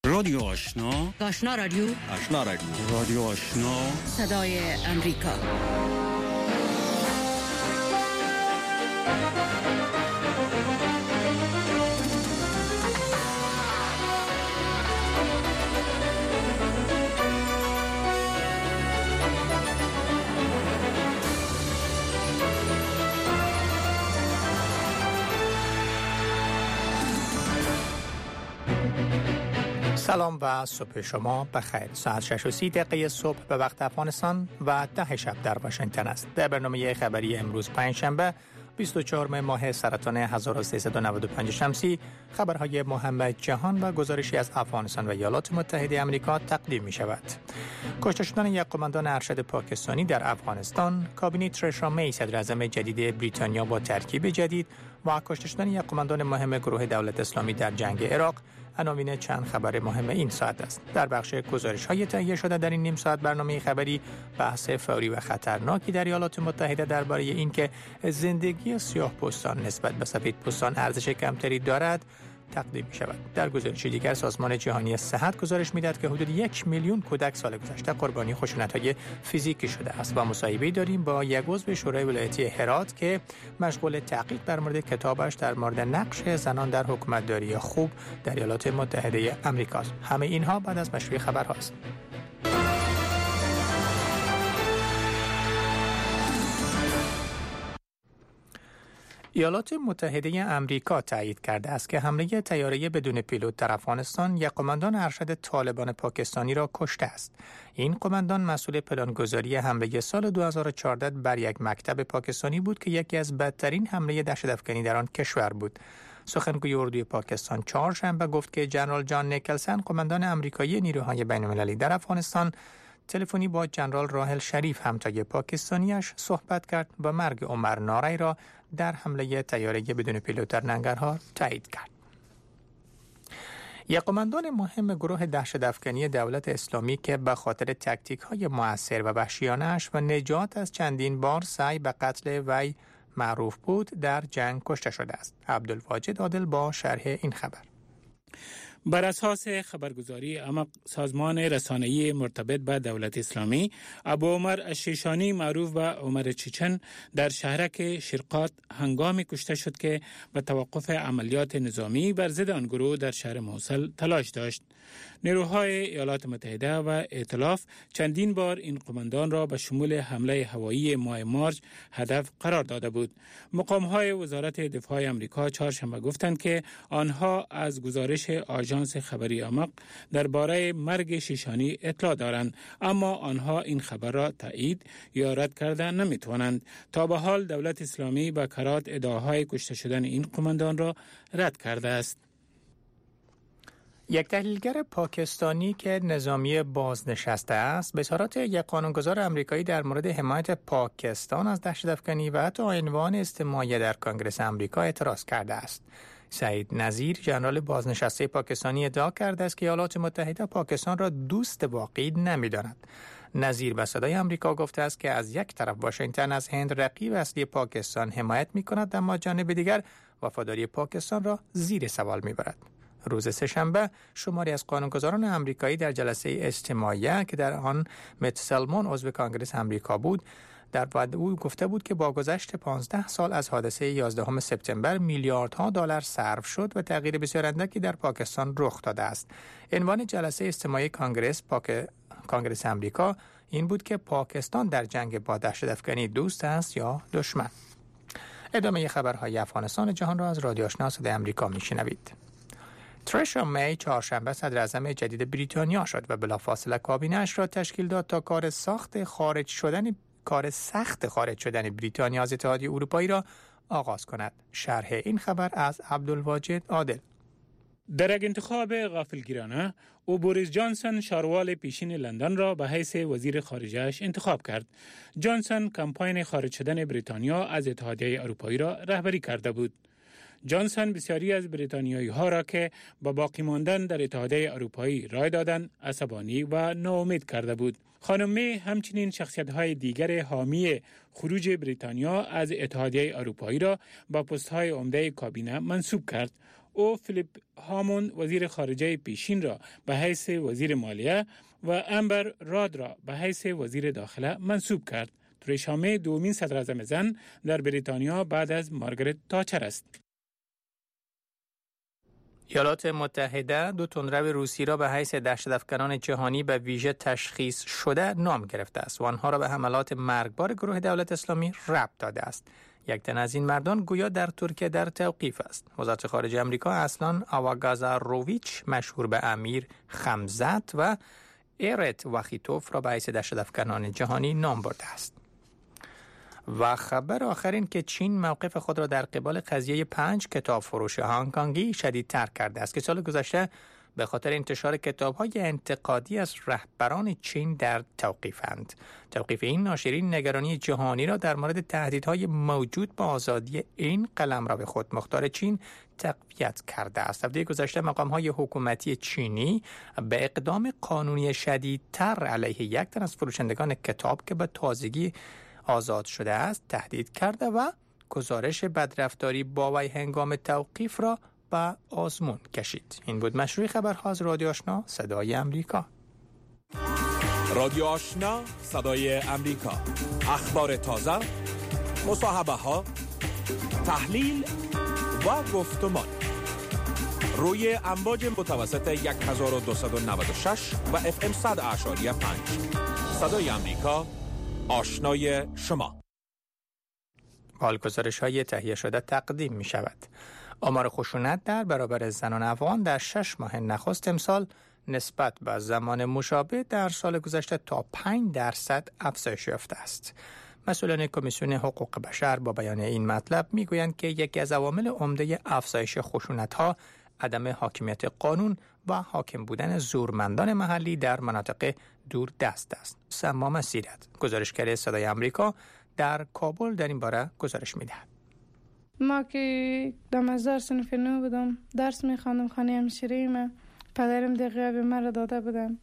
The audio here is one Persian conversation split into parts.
رادیو آشنا، آشنا رادیو، آشنا رادیو، رادیو آشنا، صدای امریکا. سلام و صبح شما بخیر. ساعت 6:30 صبح به وقت افغانستان و 10 شب در واشنگتن است. در برنامه خبری امروز پنجشنبه 24 ماه سرطان 1395 شمسی خبرهای مهم جهان و گزارشی از افغانستان و ایالات متحده آمریکا تقدیم می شود. کشته شدن یک قماندان ارشد پاکستانی در افغانستان، کابینه ترشا می صدر اعظم جدید بریتانیا با ترکیب جدید و کشته شدن یک قماندان مهم گروه دولت اسلامی در جنگ عراق عناوین چند خبر مهم این ساعت است. در بخش گزارش‌های تهیه شده در این نیم ساعت برنامه خبری بحث فوری و خطرناکی در ایالات متحده درباره اینکه زندگی سیاه‌پوستان نسبت به سفیدپوستان ارزش کمتری دارد تقدیم می شود. در گزارش دیگر سازمان جهانی صحت گزارش می‌دهد که حدود 1 میلیون کودک سال گذشته قربانی خشونت‌های فیزیکی شده است. و مصاحبه‌ای داریم با یک عضو شورای ولایتی هرات که مشغول تحقیق در مورد کتابش در مورد نقش زنان در حکومتداری خوب در ایالات متحده آمریکا است. همه اینها بعد از مشروع خبرهاست. ایالات متحده آمریکا تایید کرده است که حمله طیاره بدون پیلوت در افغانستان یک قماندان ارشد طالبان پاکستانی را کشته است. این قماندان مسئول پلانگذاری حمله سال 2014 بر یک مکتب پاکستانی بود که یکی از بدترین حمله دهشت‌افکنی در آن کشور بود. سخنگوی اردوی پاکستان چهارشنبه گفت که ژنرال جان نیکلسن قماندان آمریکایی نیروهای بین‌المللی در افغانستان تلفنی با ژنرال راحل شریف همتای پاکستانیش صحبت کرد و مرگ عمر نارای را در حمله طیاره بدون پیلوت در ننگرهار تایید کرد. یک قماندان مهم گروه دهشت‌افکنی دولت اسلامی که به خاطر تاکتیک‌های مؤثر و وحشیانه‌اش و نجات از چندین بار سعی به قتل وی معروف بود در جنگ کشته شده است. عبدالواجد عادل با شرح این خبر. بر اساس خبرگزاری امق سازمان رسانه‌ای مرتبط به دولت اسلامی، ابو عمر الشیشانی معروف به عمر چچن در شهرک شرقات هنگامی کشته شد که به توقف عملیات نظامی بر ضد آن گروه در شهر موصل تلاش داشت. نیروهای ایالات متحده و ائتلاف چندین بار این قماندان را به شمول حمله هوایی ماه مارچ هدف قرار داده بود. مقام‌های وزارت دفاع آمریکا چهارشنبه گفتند که آنها از گزارش آژانس خبری امق درباره مرگ شیشانی اطلاع دارند، اما آنها این خبر را تایید یا رد کرده نمی‌توانند. تا به حال دولت اسلامی به کرات ادعاهای کشته شدن این قماندان را رد کرده است. یک تحلیلگر پاکستانی که نظامی بازنشسته است به اظهارات یک قانونگذار آمریکایی در مورد حمایت پاکستان از دهشت‌افکنی و حتی عنوان استماعی در کنگره آمریکا اعتراض کرده است. سعید نظیر ژنرال بازنشسته پاکستانی ادعا کرده است که ایالات متحده پاکستان را دوست واقعی نمی‌داند. نظیر به صدای آمریکا گفته است که از یک طرف واشنگتن از هند رقیب اصلی پاکستان حمایت می‌کند، اما جانب دیگر وفاداری پاکستان را زیر سوال می‌برد. روز سه‌شنبه شماری از قانونگذاران آمریکایی در جلسه اجتماعی که در آن مت سلمون عضو کنگره آمریکا بود در او گفته بود که با گذشت 15 سال از حادثه 11 سپتامبر میلیاردها دلار صرف شد و تغییر بسیار اندکی در پاکستان رخ داده است. عنوان جلسه اجتماعی کنگره آمریکا این بود که پاکستان در جنگ با دهشت‌افکنی دوست است یا دشمن. ادامه خبرهای افغانستان جهان را از رادیو آشنا صدای آمریکا میشنوید. ترشا می چهارشنبه صدر اعظم جدید بریتانیا شد و بلافاصله کابینه‌اش را تشکیل داد تا کار سخت خارج شدن بریتانیا از اتحادیه اروپایی را آغاز کند. شرح این خبر از عبدالواجد عادل. در یک انتخاب غافلگیرانه او بوریس جانسون شاروال پیشین لندن را به حیث وزیر خارجه‌اش انتخاب کرد. جانسون کمپاین خارج شدن بریتانیا از اتحادیه اروپایی را رهبری کرده بود. جانسون بسیاری از بریتانیایی ها را که با باقی ماندن در اتحادیه اروپایی رای دادند عصبانی و ناامید کرده بود. خانم می همچنین شخصیت‌های دیگر حامی خروج بریتانیا از اتحادیه اروپایی را با پست‌های عمده کابینه منصوب کرد. او فیلیپ هامون وزیر خارجه پیشین را به حیث وزیر مالیه و امبر راد را به حیث وزیر داخله منصوب کرد. تریسا می دومین صدراعظم زن در بریتانیا بعد از مارگرت تاچر است. ایالات متحده 2 تندرو روسی را به حیث دهشت‌افکنان جهانی به ویژه تشخیص شده نام گرفته است و آنها را به حملات مرگبار گروه دولت اسلامی ربط داده است. یک تن از این مردان گویا در ترکیه در توقیف است. وزارت خارجه آمریکا اصلاً آواگازاروویچ مشهور به امیر خمزت و ایرت وخیتوف را به حیث دهشت‌افکنان جهانی نام برده است. و خبر آخرین که چین موقف خود را در قبال قضیه 5 کتاب فروش هنگ‌کنگی شدیدتر کرده است که سال گذشته به خاطر انتشار کتاب‌های انتقادی از رهبران چین در توقیفند. توقیف این ناشرین نگرانی جهانی را در مورد تهدیدهای موجود با آزادی این قلمرو به خود مختار چین تقویت کرده است. هفته گذشته مقام‌های حکومتی چینی به اقدام قانونی شدیدتر علیه یک تن از فروشندگان کتاب که به تازگی آزاد شده است تهدید کرده و گزارش بدرفتاری با وی هنگام توقیف را به آزمون کشید. این بود مشروع خبرها از رادیو آشنا صدای امریکا. رادیو آشنا صدای امریکا، اخبار تازه، مصاحبه ها، تحلیل و گفتمان روی امواج متوسط 1296 و FM 100.5 صدای امریکا، آشنای شما. گزارش‌های تهیه شده تقدیم می شود. آمار خشونت در برابر زنان افغان در 6 ماه نخست امسال نسبت به زمان مشابه در سال گذشته تا 5% افزایش یافته است. مسئولان کمیسیون حقوق بشر با بیان این مطلب میگویند که یکی از عوامل عمده افزایش خشونت‌ها عدم حاکمیت قانون و حاکم بودن زورمندان محلی در مناطق دور دست است. سما مسیرت، گزارشگر صدای امریکا در کابل در این باره گزارش می‌دهد. ما که دمازار صنف 9 بودم، درس می‌خواندم خانه همشیری ما، پدرم دقیقه به من داده بودن.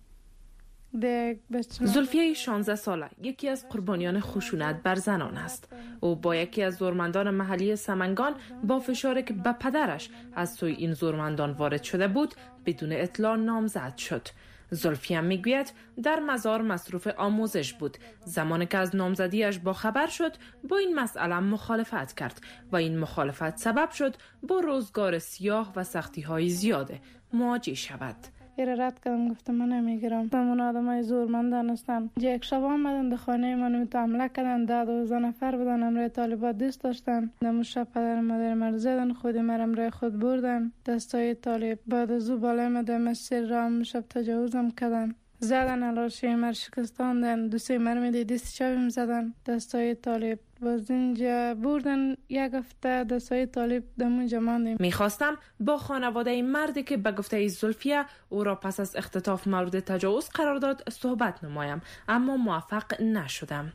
زلفیه 16 ساله یکی از قربانیان خشونت بر زنان است. او با یکی از زورمندان محلی سمنگان با فشاری که به پدرش از سوی این زورمندان وارد شده بود بدون اطلاع نامزد شد. زلفیه میگوید در مزار مصروف آموزش بود. زمانی که از نامزدیش با خبر شد با این مسئله مخالفت کرد و این مخالفت سبب شد با روزگار سیاه و سختی‌های زیاده مواجه شود. رد کردم، گفتم من نمیگیرم. من آدمای زورمندان هستن. یک شب آمدن در خانه من حمله کردن، 12 نفر بودن، امرای طالبات دوست داشتن. در شب پدر مادر مرا زدن، خود مرا امرای خود بردن. دستای طالب بعد از او بالای من در مسیر راه شب تجاوزم کردن. زدن علاشی مر شکستاندن، دوستی مرمی دست چاپم زدن. دستای طالب باز اینجا بردن. یک هفته دستای طالب دمونجا ماندیم. میخواستم با خانواده مردی که به گفته زلفیه او را پس از اختطاف مورد تجاوز قرار داد صحبت نمایم، اما موفق نشدم.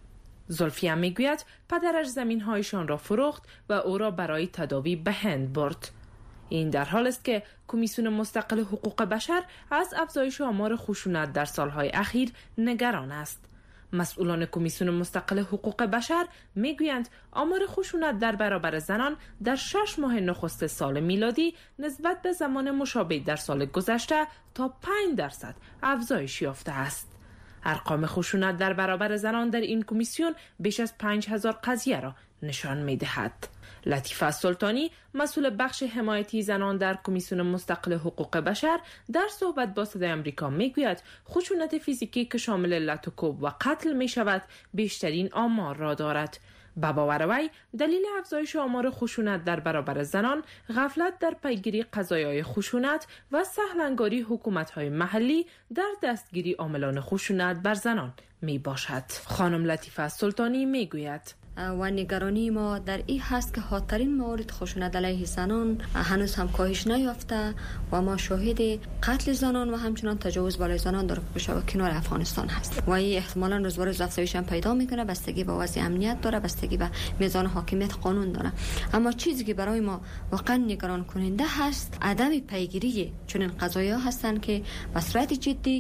زلفیه میگوید پدرش زمینهایشان را فروخت و او را برای تداوی به هند برد. این در حال است که کمیسیون مستقل حقوق بشر از افزایش آمار خشونت در سالهای اخیر نگران است. مسئولان کمیسیون مستقل حقوق بشر میگویند آمار خشونت در برابر زنان در 6 ماه نخست سال میلادی نسبت به زمان مشابه در سال گذشته تا 5% افزایش یافته است. ارقام خشونت در برابر زنان در این کمیسیون بیش از 5000 قضیه را نشان می‌دهد. لطیفه سلطانی مسئول بخش حمایتی زنان در کمیسیون مستقل حقوق بشر در صحبت با صدای آمریکا میگوید خشونت فیزیکی که شامل لط و کوب و قتل می شود بیشترین آمار را دارد. به باور وی دلیل افزایش آمار خشونت در برابر زنان غفلت در پیگیری قضایای خشونت و سهل‌انگاری حکومت‌های محلی در دستگیری عاملان خشونت بر زنان می باشد. خانم لطیفه سلطانی می گوید و نگرانی ما در این هست که خطرین موارد خشونت علیه زنان هنوز هم کاهش نیافته و ما شاهد قتل زنان و همچنان تجاوز بالای زنان در گوشه و کنار افغانستان هست و این احتمالاً روز به روز افزایش هم پیدا میکنه. بستگی به وضع امنیت داره، بستگی به میزان حاکمیت قانون داره. اما چیزی که برای ما واقعا نگران کننده هست عدم پیگیری چنین قضایا هستند که به صورت جدی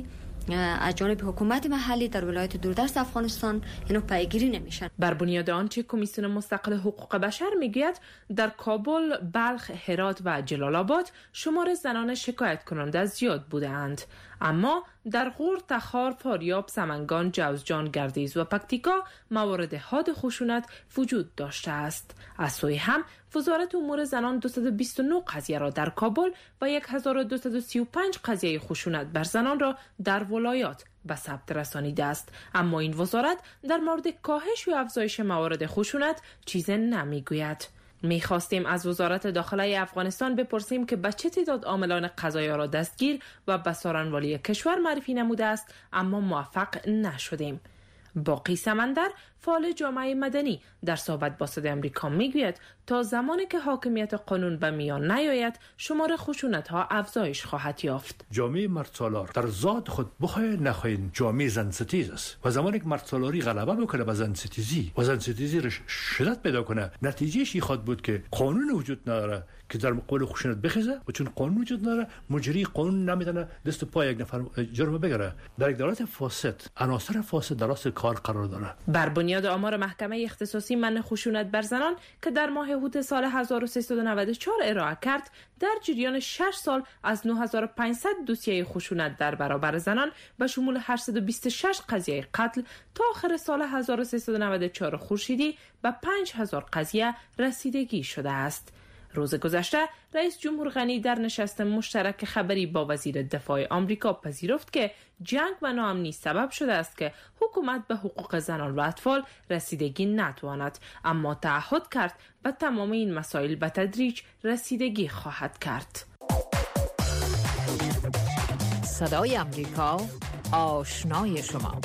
از جانب حکومت محلی در ولایت دوردست افغانستان اینو پیگیری نمیشن. بر بنیاد آنچه کمیسیون مستقل حقوق بشر میگوید، در کابل، بلخ، هرات و جلال آباد شمار زنان شکایت کننده زیاد بودند، اما در غور، تخار، فاریاب، سمنگان، جوزجان، گردیز و پکتیکا موارد حاد خشونت وجود داشته است. از سوی هم وزارت امور زنان 229 قضیه را در کابل و 1235 قضیه خشونت بر زنان را در ولایات به ثبت رسانیده است، اما این وزارت در مورد کاهش و افزایش موارد خشونت چیزی نمیگوید. میخواستیم از وزارت داخله افغانستان بپرسیم که به چه تعداد عاملان قضایی را دستگیر و به سارنوالی کشور معرفی نموده است، اما موفق نشدیم. باقی سمندر، فعال جامعه مدنی، در صحبت با صدای آمریکا میگوید تا زمانی که حاکمیت قانون به میان نیاید، شمار خشونت ها افزایش خواهد یافت. جامعه مردسالار در ذات خود بخواهد نخواهید جامعه زنستیز است و زمانی که مردسالاری غلبه بکنه به زنستیزی و زنستیزی را شدت پیدا کنه، نتیجهش این خواهد بود که قانون وجود نداره که در مقابل خشونت بخیزه، و چون قانون وجود نداره مجری قانون نمیتونه دست پای یک نفر جرم بگیره. در یک دولت فاسد عناصر فاسد در راست کار قرار داره. بر بنیاد آمار محکمه اختصاصی منع خشونت بر زنان که در ماه هوت سال 1394 ارائه کرد، در جریان 6 سال از 9500 دوسیه خشونت در برابر زنان به شمول 826 قضیه قتل تا آخر سال 1394 خورشیدی به 5000 قضیه رسیدگی شده است. روز گذشته رئیس جمهور غنی در نشست مشترک خبری با وزیر دفاع آمریکا پذیرفت که جنگ و ناامنی سبب شده است که حکومت به حقوق زنان و اطفال رسیدگی نتواند، اما تعهد کرد به تمام این مسائل به تدریج رسیدگی خواهد کرد. صدای آمریکا، آشنای شما.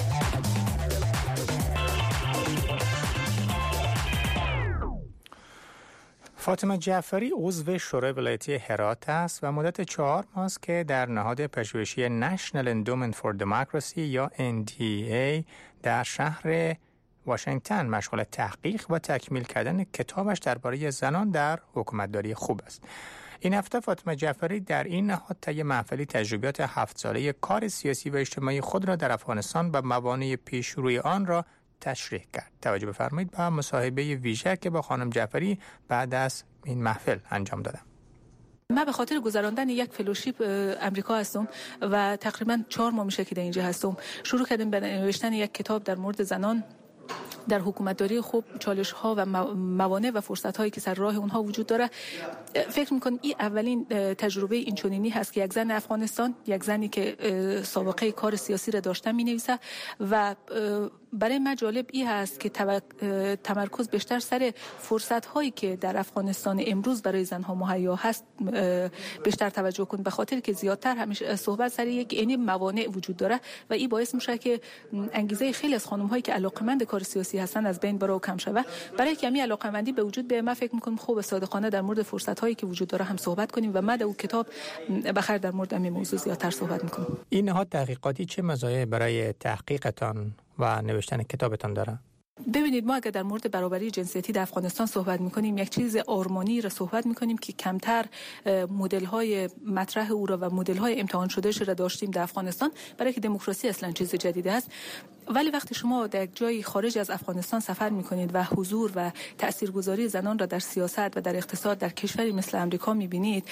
فاطمه جعفری عضو شورای ولایتی هرات است و مدت 4 ماه است که در نهاد پژوهشی National Endowment for Democracy یا NDA در شهر واشنگتن مشغول تحقیق و تکمیل کردن کتابش درباره زنان در حکومتداری خوب است. این هفته فاطمه جعفری در این نهاد طی محفلی تجربیات 7 ساله کار سیاسی و اجتماعی خود را در افغانستان و موانع پیش روی آن را تشریح کرد. توجه بفرمایید به مصاحبه ویژه که با خانم جعفری بعد از این محفل انجام دادم. من به خاطر گذراندن یک فلوشیپ امریکا هستم و تقریبا 4 ماه میشه که در اینجا هستم. شروع کردیم به نوشتن یک کتاب در مورد زنان در حکومتداری خوب، چالش ها و موانع و فرصت هایی که سر راه اونها وجود داره. فکر میکنم این اولین تجربه اینچنینی هست که یک زن افغانستان، یک زنی که سابقه کار سیاسی را داشته می نویسه و برای من جالب این هست که تمرکز بیشتر سر فرصت هایی که در افغانستان امروز برای زنها مهیا هست بیشتر توجه کن، به خاطر که زیادتر همیشه صحبت سر یک یعنی موانع وجود داره و این باعث میشه که انگیزه خیلی از خانم هایی که علاقمند کار سیاسی هستن از بین بره و کم شوه. برای کمی علاقمندی به وجود بیاد، من فکر میکنم خوب صادقانه در مورد فرصت هایی که وجود داره هم صحبت کنیم و من در اون کتاب بخیر در مورد این موضوع زیادتر صحبت میکنم. این نهاد تحقیقاتی چه مزایایی برای تحقیقتان و نوشتن کتابتان داره؟ ببینید، ما اگر در مورد برابری جنسیتی در افغانستان صحبت میکنیم، یک چیز آرمانی را صحبت میکنیم که کمتر مدل های مطرح او را و مدل های امتحان شده را داشتیم در افغانستان، برای که دموکراسی اصلا چیز جدیدی است. ولی وقتی شما در یک جای خارج از افغانستان سفر میکنید و حضور و تاثیرگذاری زنان را در سیاست و در اقتصاد در کشوری مثل امریکا میبینید،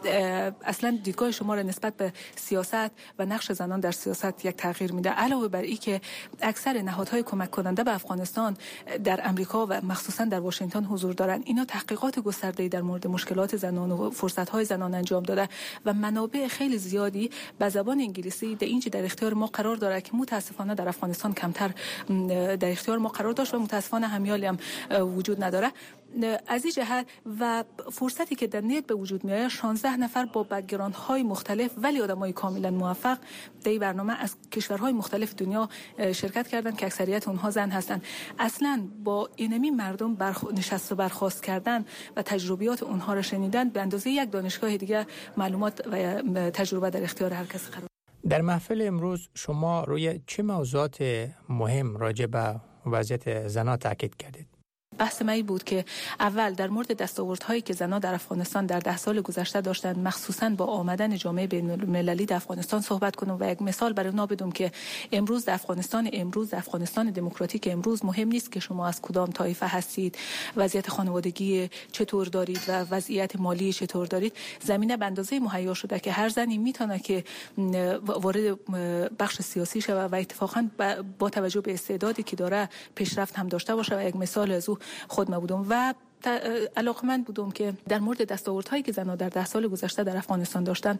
اصلا دیدگاه شما را نسبت به سیاست و نقش زنان در سیاست یک تغییر میده. علاوه بر این که اکثر نهادهای کمک کننده به افغانستان در امریکا و مخصوصا در واشنگتن حضور دارند، اینا تحقیقات گسترده‌ای در مورد مشکلات زنان و فرصت‌های زنان انجام داده و منابع خیلی زیادی به زبان انگلیسی در اختیار ما قرار داره که متاسفانه در افغانستان کمتر در اختیار ما قرار داشت و متاسفانه همیالی هم وجود نداره. از این جهت و فرصتی که در نیت به وجود میاد، 16 نفر با بک‌گراندهای مختلف ولی آدمای کاملا موفق در این برنامه از کشورهای مختلف دنیا شرکت کردند که اکثریت اونها زن هستند. اصلا با اینمی مردم نشست و برخاست کردن و تجربیات اونها را شنیدن به اندازه یک دانشگاه دیگه معلومات و تجربه در اختیار هر کس قرار. در محفل امروز شما روی چه موضوعات مهم راجع به وضعیت زنان تاکید کردید؟ بحث من بود که اول در مورد دستاوردهایی که زنان در افغانستان در 10 سال گذشته داشتند، مخصوصاً با آمدن جامعه بین‌المللی در افغانستان صحبت کنم و یک مثال برای اونا بدم که امروز در افغانستان دموکراتیک امروز مهم نیست که شما از کدام طایفه هستید، وضعیت خانوادگی چطور دارید و وضعیت مالی چطور دارید. زمینه به اندازه مهیا شده که هر زنی میتونه که وارد بخش سیاسی شود و اتفاقاً با توجه به استعدادی که داره پیشرفت هم داشته باشه و یک مثال از او خود ما بودم و علاقمند بودم که در مورد دستاوردهایی که زنان در 10 سال گذشته در افغانستان داشتن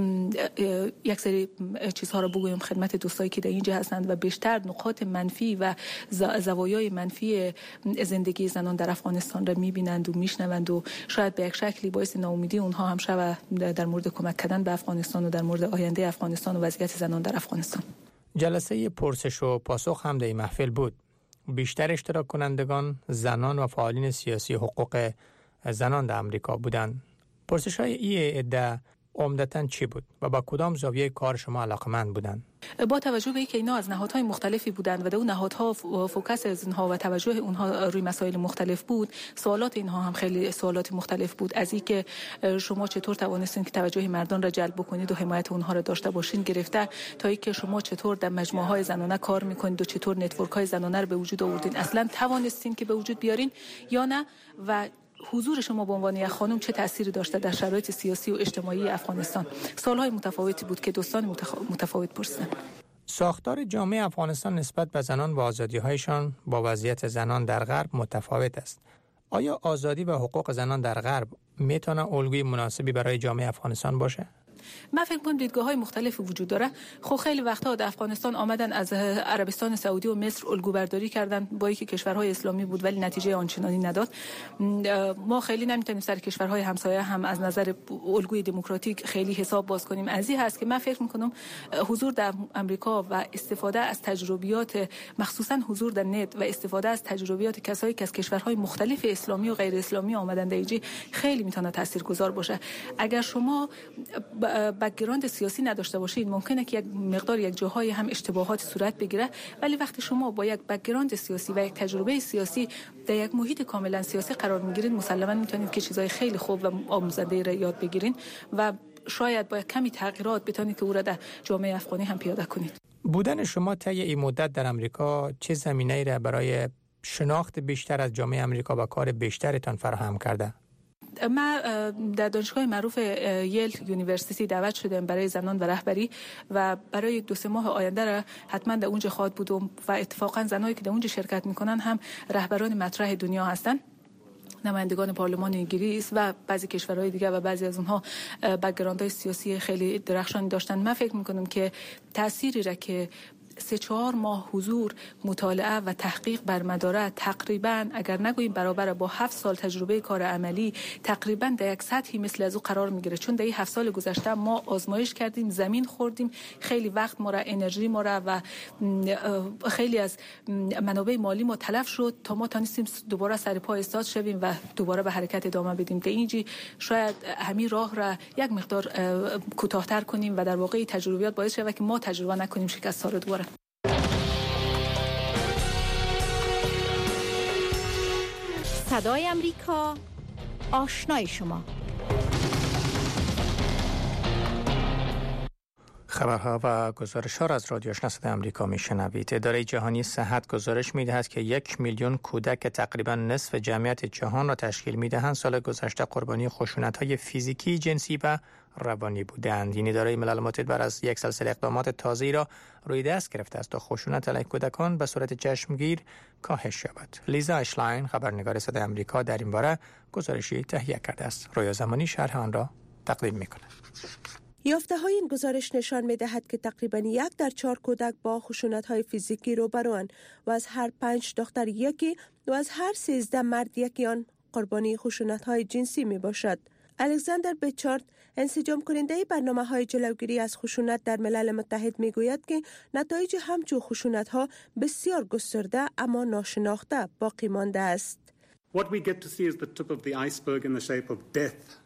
یک سری چیزها رو بگویم خدمت دوستایی که در اینجا هستند و بیشتر نقاط منفی و زوایای منفی زندگی زنان در افغانستان را میبینند و میشنوند و شاید به یک شکلی باعث ناامیدی اونها هم شود در مورد کمک کردن به افغانستان و در مورد آینده افغانستان و وضعیت زنان در افغانستان. جلسه پرسش و پاسخ هم در این محفل بود. بیشتر اشتراک کنندگان زنان و فعالین سیاسی حقوق زنان در امریکا بودند. پرسش‌های این عده عمدتاً چی بود و با کدام زاویه کار شما علاقمند بودند؟ با توجه به اینکه اینا از نهادهای مختلفی بودند و در اون نهادها فوکس از اینها و توجه اونها روی مسائل مختلف بود، سوالات اینها هم خیلی سوالات مختلف بود، از اینکه شما چطور توانستین که توجه مردان را جلب بکنید و حمایت اونها را داشته باشین گرفته تا اینکه شما چطور در مجموعه‌های زنانه کار میکنید و چطور نتورک‌های زنانه رو به وجود آوردین، اصلا توانستین که به وجود بیارین یا نه، و حضور شما به عنوان یک خانم چه تأثیری داشته در شرایط سیاسی و اجتماعی افغانستان. سوالهای متفاوتی بود که دوستان متفاوت پرسیدن. ساختار جامعه افغانستان نسبت به زنان و آزادی‌هایشان با وضعیت زنان در غرب متفاوت است. آیا آزادی و حقوق زنان در غرب میتونه الگوی مناسبی برای جامعه افغانستان باشه؟ من فکر می‌کنم دیدگاه‌های مختلفی وجود داره. خب خیلی وقت‌ها در افغانستان آمدن از عربستان سعودی و مصر الگو برداری کردن با اینکه کشورهای اسلامی بود ولی نتیجه آنچنانی نداد. ما خیلی نمی‌تونیم سر کشورهای همسایه هم از نظر الگوی دموکراتیک خیلی حساب باز کنیم. از این هست که من فکر می‌کنم حضور در آمریکا و استفاده از تجربیات مخصوصاً حضور در نت و استفاده از تجربیات کسایی که از کشورهای مختلف اسلامی و غیر اسلامی آمدن در اینجا خیلی می‌تونه تاثیرگذار باشه. اگر شما بک‌گراند سیاسی نداشته باشید ممکنه که یک مقدار یک جاهای هم اشتباهات صورت بگیره، ولی وقتی شما با یک بک‌گراند سیاسی و یک تجربه سیاسی در یک محیط کاملا سیاسی قرار میگیرید مسلماً میتونید که چیزای خیلی خوب و آموزنده را یاد بگیرین و شاید با کمی تغییرات بتونید که او را در جامعه افغانی هم پیاده کنید. بودن شما طی این مدت در امریکا چه زمینه‌ای را برای شناخت بیشتر از جامعه امریکا و کار بیشترتان فراهم کرده؟ من در دانشگاه معروف ییل یونیورسیتی دعوت شدم برای زنان و رهبری و برای 2-3 ماه آینده را حتما در اونجا خواهد بودم و اتفاقا زنایی که در اونجا شرکت میکنن هم رهبران مطرح دنیا هستن، نمایندگان پارلمان انگلیس و بعضی کشورهای دیگه و بعضی از اونها بک‌گراندهای سیاسی خیلی درخشانی داشتن. من فکر میکنم که تأثیری را که 3-4 ماه حضور، مطالعه و تحقیق بر مداره تقریبا اگر نگوییم برابر با 7 سال تجربه کار عملی تقریبا در یک سطحی مثل از او قرار میگیره، چون در این 7 سال گذشته ما آزمایش کردیم، زمین خوردیم، خیلی وقت ما را، انرژی ما را و خیلی از منابع مالی ما تلف شد تا ما تونستیم دوباره سر پا ایستاد شویم و دوباره به حرکت ادامه بدیم. در اینجا شاید همین راه را یک مقدار کوتاه‌تر کنیم و در واقع تجربیات باعث شود که ما تجربه نکنیم شکست ها رو دوباره. صدای امریکا، آشنای شما. خبرها و گزارش‌ها را از رادیو آشنا صدای آمریکا میشنوید. اداره جهانی صحت گزارش می‌دهد که 1 میلیون کودک که تقریباً نصف جمعیت جهان را تشکیل می‌دهند سال گذشته قربانی خشونت‌های فیزیکی، جنسی و روانی بودند. این اداره ملل متحد بر از یک سلسله اقدامات تازه‌ای را روی دست گرفته است تا خشونت علیه کودکان به صورت چشمگیر کاهش یابد. لیزا اشلاین خبرنگار صدای آمریکا در این باره گزارشی تهیه کرده است. رویا زمانی شرح آن را تقدیم می‌کند. یافته‌های این گزارش نشان می‌دهد که تقریباً 1 در 4 کودک با خشونت‌های فیزیکی روبروند و از هر 5 دختر یکی و از هر 13 مرد یکی آن قربانی خشونت‌های جنسی میباشد. الکساندر بیچارد، انسجام کننده برنامه‌های جلوگیری از خشونت در ملل متحد میگوید که نتایج همچون خشونت‌ها بسیار گسترده اما ناشناخته باقی مانده است. What we get to see is the tip of the iceberg in the shape of death.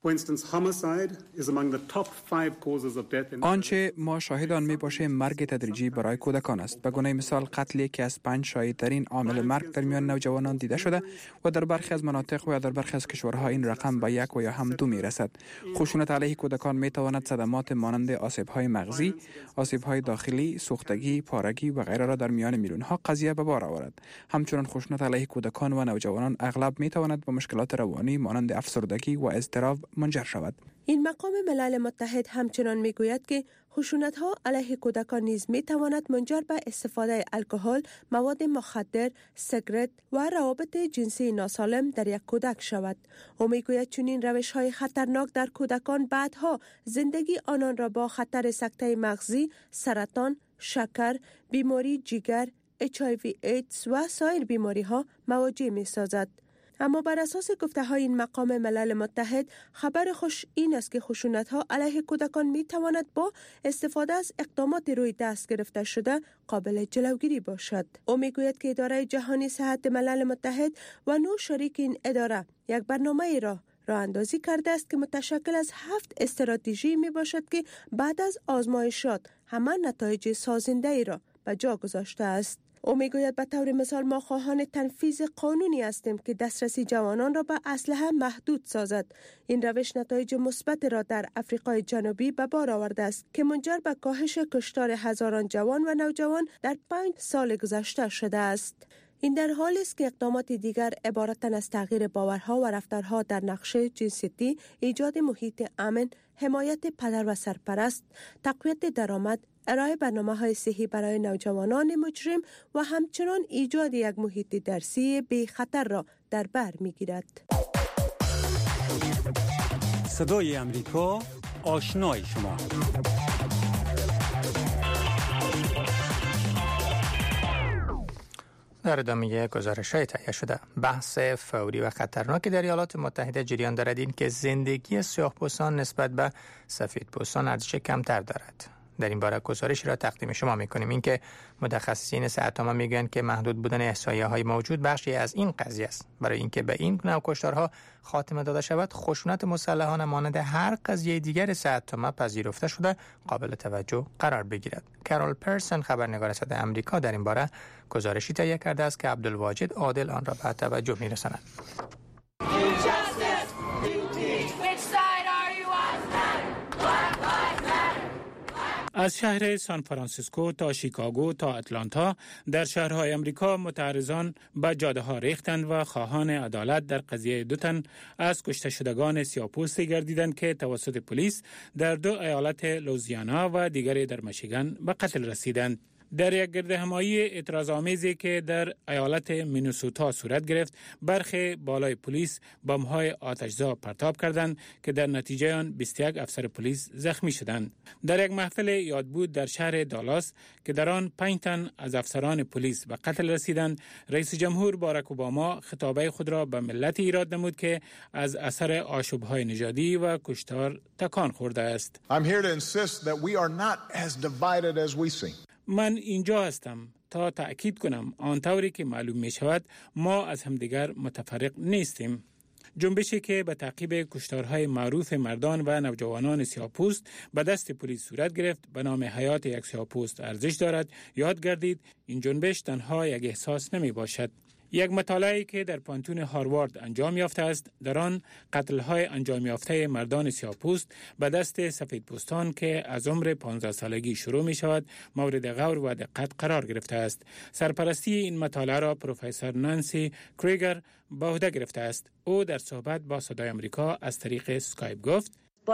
آنچه ما شاهد آن می باشیم مرگ تدریجی برای کودکان است. به گونه مثال قتلی که از 5 شایع‌ترین عامل مرگ در میان نوجوانان دیده شده و در برخی از مناطق و در برخی از کشورها این رقم به 1 و یا هم 2 می رسد. خشونت علیه کودکان می تواند صدمات مانند آسیب‌های مغزی، آسیب‌های داخلی، سوختگی، پارگی و غیره را در میان میلیون‌ها قضیه به بار آورد. همچنین خشونت علیه کودکان و نوجوانان اغلب می تواند به مشکلات روانی مانند افسردگی و اضطراب منجر شود. این مقام ملل متحد همچنان میگوید که خشونت‌ها علیه کودکان نیز میتواند منجر به استفاده الکل، مواد مخدر، سیگارت و روابط جنسی ناسالم در یک کودک شود. او میگوید چنین روش‌های خطرناک در کودکان بعدها زندگی آنان را با خطر سکته مغزی، سرطان، شکر، بیماری جگر، HIV ایدز و سایر بیماری‌ها مواجه می‌سازد. اما بر اساس گفته‌های این مقام ملل متحد، خبر خوش این است که خشونت‌ها علیه کودکان می‌تواند با استفاده از اقدامات روی دست گرفته شده قابل جلوگیری باشد. او می‌گوید که اداره جهانی صحت ملل متحد و 9 شریک این اداره یک برنامه راه اندازی کرده است که متشکل از 7 استراتژی میباشد که بعد از آزمایشات همه نتایج سازنده ای را به جا گذاشته است. او میگوید به طور مثال ما خواهان تنفیذ قانونی هستیم که دسترسی جوانان را به اسلحه محدود سازد. این روش نتایج مثبت را در آفریقای جنوبی به بار آورده است که منجر به کاهش کشتار هزاران جوان و نوجوان در 5 سال گذشته شده است. این در حالی است که اقدامات دیگر عبارتند از تغییر باورها و رفتارها در نقشه جنسیتی، ایجاد محیط امن، حمایت پدر و سرپرست، تقویت درآمد، ارائه برنامه‌های صحی برای نوجوانان مجرم و همچنان ایجاد یک محیط درسی بی خطر را در بر می‌گیرد. صدای امریکا، آشنای شما. در ادامه گزارش‌های تهیه شده، بحث فوری و خطرناکی در ایالات متحده جریان دارد این که زندگی سیاه‌پوستان نسبت به سفیدپوستان ارزش کمتر دارد. در این باره گزارشی را تقدیم شما می‌کنیم. اینکه متخصصین صحت‌عامه میگویند که محدود بودن احصایه‌های موجود بخشی از این قضیه است. برای اینکه به این نوع کشتارها خاتمه داده شود، خشونت مسلحانه مانند هر قضیه دیگر صحت‌عامه پذیرفته شده قابل توجه قرار بگیرد. کارول پرسن، خبرنگار صدای آمریکا، در این باره گزارشی تهیه کرده است که عبدالواجد عادل آن را به توجه می‌رساند. از شهر سان فرانسیسکو تا شیکاگو تا اتلانتا در شهرهای امریکا متعرضان به جاده ها ریختند و خواهان عدالت در قضیه 2 تن از کشته شدگان سیاه‌پوستی گردیدند که توسط پلیس در 2 ایالت لوزیانا و دیگری در میشیگان به قتل رسیدند. در یک گردهمایی اعتراض‌آمیزی که در ایالت مینیسوتا صورت گرفت، برخی بالای پلیس بمب‌های آتش‌زا پرتاب کردند که در نتیجه آن 21 افسر پلیس زخمی شدند. در یک محفل یادبود در شهر دالاس که در آن 5 تن از افسران پلیس به قتل رسیدند، رئیس جمهور باراک اوباما خطابه خود را به ملت ایراد نمود که از اثر آشوب‌های نژادی و کشتار تکان خورده است. من اینجا هستم تا تأکید کنم آنطوری که معلوم می شود ما از همدیگر متفرق نیستیم. جنبشی که به تعقیب کشتارهای معروف مردان و نوجوانان سیاه‌پوست به دست پلیس صورت گرفت به نام حیات یک سیاه‌پوست ارزش دارد، یاد گردید این جنبش تنها یک احساس نمی باشد. یک مطالعه‌ای که در پانتون هاروارد انجام یافته است، در آن قتل‌های انجام یافته مردان سیاه‌پوست به دست سفیدپوستان که از عمر 15 سالگی شروع می شود مورد غور و دقت قرار گرفته است. سرپرستی این مطالعه را پروفسور نانسی کریگر به عهده گرفته است. او در صحبت با صدای آمریکا از طریق اسکایپ گفت: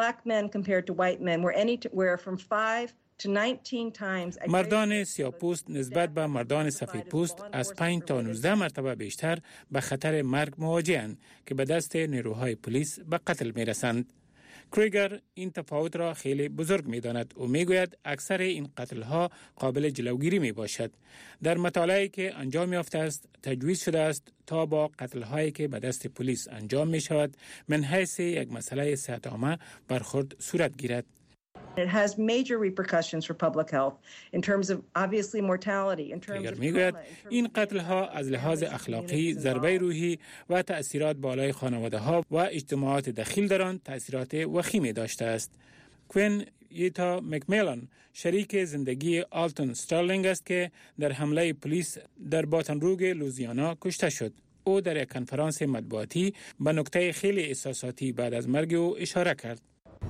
مردان سیاه‌پوست نسبت به مردان سفیدپوست از 5 تا 19 مرتبه بیشتر به خطر مرگ مواجه‌اند که به دست نیروهای پلیس به قتل می‌رسند. کریگر این تفاوت را خیلی بزرگ می‌داند و می‌گوید اکثر این قتل‌ها قابل جلوگیری می‌باشد. در مطالعه‌ای که انجام یافته است تجویز شده است تا با قتل‌هایی که به دست پلیس انجام می‌شود من حیث یک مسئله صحت عامه برخورد صورت گیرد. It has major repercussions for public health in terms of obviously mortality in terms of میگوید این قتل ها از لحاظ اخلاقی ضربه روحی و تأثیرات بالای خانواده ها و اجتماعات دخیل در آن تأثیرات وخیمی داشته است. کوین یتا مکمیلان شریک زندگی آلتون ستارلینگ است که در حمله پلیس در باتن روگ لوزیانا کشته شد. او در یک کنفرانس مطبوعاتی به نکته خیلی احساساتی بعد از مرگ او اشاره کرد.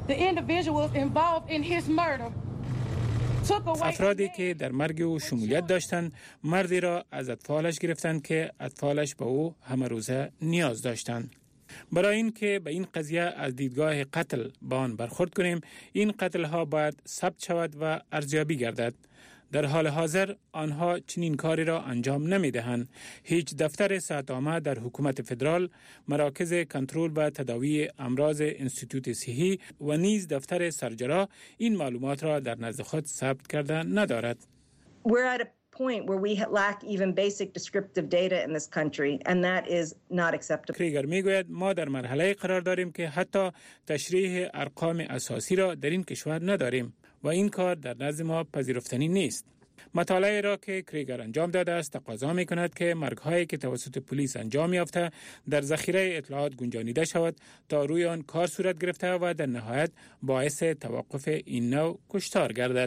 افرادی که در مرگ او شمولیت داشتند مردی را از اطفالش گرفتند که اطفالش به او همه روزه نیاز داشتند. برای این که به این قضیه از دیدگاه قتل با آن برخورد کنیم، این قتل ها باید ثبت شود و ارزیابی گردد. در حال حاضر آنها چنین کاری را انجام نمی دهند. هیچ دفتر صحت عامه در حکومت فدرال، مراکز کنترل و تداوی امراض انستیتوت صحی و نیز دفتر سرجرا این معلومات را در نزد خود ثبت کرده ندارد. We're at a point where we lack even basic descriptive data in this country and that is not acceptable. کریگر میگوید ما در مرحله قرار داریم که حتی تشریح ارقام اساسی را در این کشور نداریم و این کار در نزد ما پذیرفتنی نیست. مطالعه را که کریگر انجام داده است تقاضا می کند که مرگ‌هایی که توسط پلیس انجام یافته در ذخیره اطلاعات گنجانیده شود تا روی آن کار صورت گرفته و در نهایت باعث توقف این نوع کشتار گردد.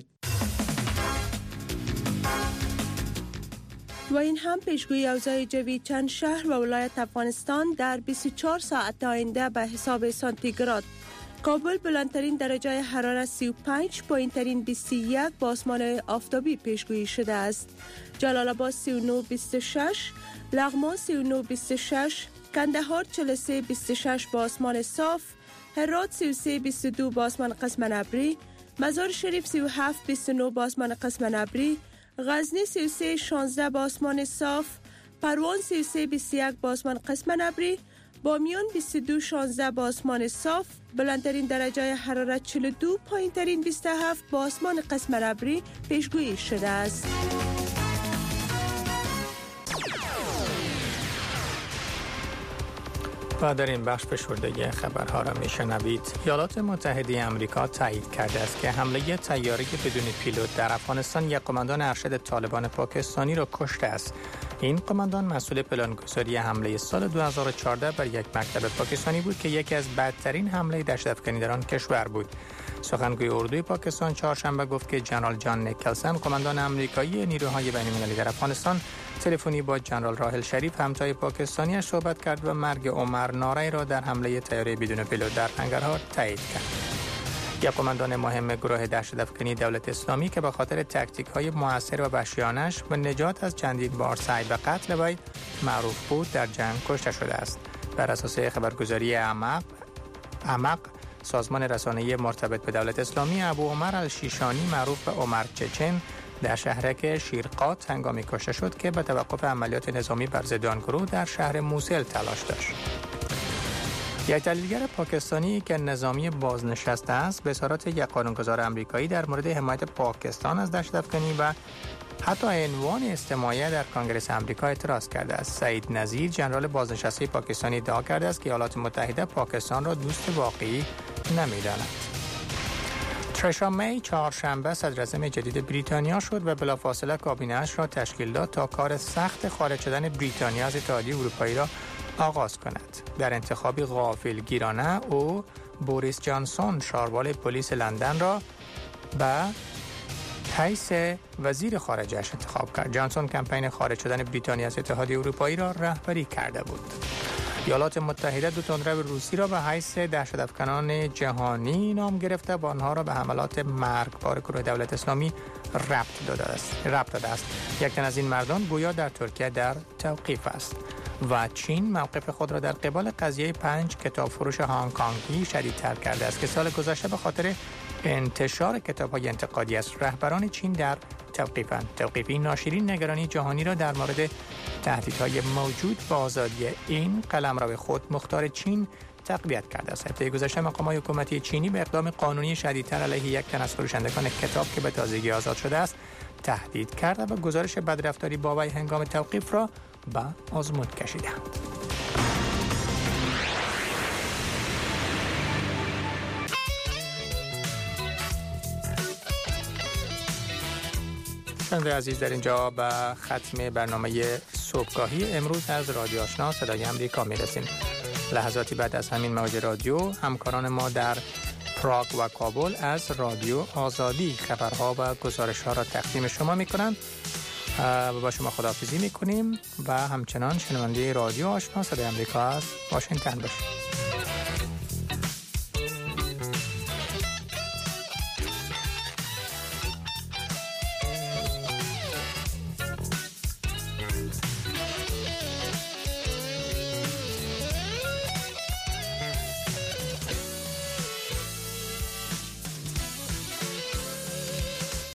و این هم پیشگویی اوضاع جوی چند شهر و ولایت افغانستان در 24 ساعت آینده به حساب سانتیگراد. کابل بلندترین درجه حرارت 35، پایینترین 21 با آسمان آفتابی پیشگویی شده است. جلال آباد 39-26، لغمان 39-26، کندهار 43-26 با آسمان صاف، هرات 33-22 با آسمان قسم ابری، مزار شریف 37-29 با آسمان قسم ابری، غزنی 33-16 با آسمان صاف، پروان 33-21 با آسمان قسم ابری، بامیان 22-16 با آسمان صاف، بلندترین درجه حرارت 42، پایینترین 27 با آسمان قسم ابری پیشگویی شده است. و در این بخش فشرده خبرها را میشنوید. ایالات متحده آمریکا تایید کرده است که حمله طیاره‌ای بدون پیلوت در افغانستان یک قماندان ارشد طالبان پاکستانی را کشته است. این قماندان مسئول پلانگذاری حمله سال 2014 بر یک مکتب پاکستانی بود که یکی از بدترین حمله دهشت‌افکنی در آن کشور بود. سخنگوی اردوی پاکستان چهارشنبه گفت که جنرال جان نیکلسن قماندان آمریکایی نیروهای بین‌المللی در افغانستان تلفنی با جنرال راحل شریف همتای پاکستانیش صحبت کرد و مرگ عمر نارای را در حمله طیاره بدون پیلوت در ننگرهار تایید کرد. یک قماندان مهم گروه دهشت‌افکنی دولت اسلامی که به خاطر تاکتیک‌های موثر و وحشیانه‌اش و نجات از چندین بار سعی به قتل وی معروف بود در جنگ کشته شده است. بر اساس خبرگزاری عمق سازمان رسانه‌ای مرتبط به دولت اسلامی، ابو عمر الشیشانی معروف به عمر چچن در شهرک شیرقات هنگامی کشته شد که به توقف عملیات نظامی بر ضد آن گروه در شهر موصل تلاش داشت. یک تحلیلگر پاکستانی که نظامی بازنشسته است به اسارت یک قانونگذار آمریکایی در مورد حمایت پاکستان از دهشت‌افکنی و حتی عنوان استماعیه در کنگره آمریکا اعتراض کرده است. سعید نذیر ژنرال بازنشسته پاکستانی ادعا کرده است که ایالات متحده پاکستان را دوست واقعی نمی‌داند. ترشا می چهارشنبه صدراعظم جدید بریتانیا شد و بلافاصله کابینه‌اش را تشکیل داد تا کار سخت خارج شدن بریتانیا از اتحادیه اروپایی را آغاز کند. در انتخابی غافلگیرانه او بوریس جانسون شاروال پلیس لندن را به حیث وزیر خارجه‌اش انتخاب کرد. جانسون کمپین خارج شدن بریتانیا از اتحادیه اروپایی را رهبری کرده بود. ایالات متحده دو تندرو روسی را به حیث دهشت‌افکنان جهانی نام گرفته و آنها را به حملات مرگبار گروه دولت اسلامی ربط داده است. یک تن از این مردان گویا در ترکیه در توقیف است و چین موقف خود را در قبال قضیه 5 کتاب فروش هنگ کنگی شدیدتر کرده است که سال گذشته به خاطر انتشار کتاب‌های انتقادی است. رهبران چین در توقیفند. توقیف این ناشرین نگرانی جهانی را در مورد تهدیدهای موجود به آزادی این قلمرو خود مختار چین تقویت کرده است. هفته گذشته مقامات حکومتی چینی به اقدام قانونی شدیدتر علیه یک تن از فروشندگان کتاب که به تازگی آزاد شده است تهدید کرده و گزارش بدرفتاری با وی هنگام توقیف را به آزمون کشیدند. شنونده عزیز، در اینجا به ختم برنامه صبحگاهی امروز از رادیو آشنا صدای امریکا میرسیم. لحظاتی بعد از همین موج رادیو همکاران ما در پراگ و کابل از رادیو آزادی خبرها و گزارش‌ها را تقدیم شما می‌کنند. با شما خداحافظی می‌کنیم و همچنان شنونده رادیو آشنا صدای امریکا از واشنگتن باشید.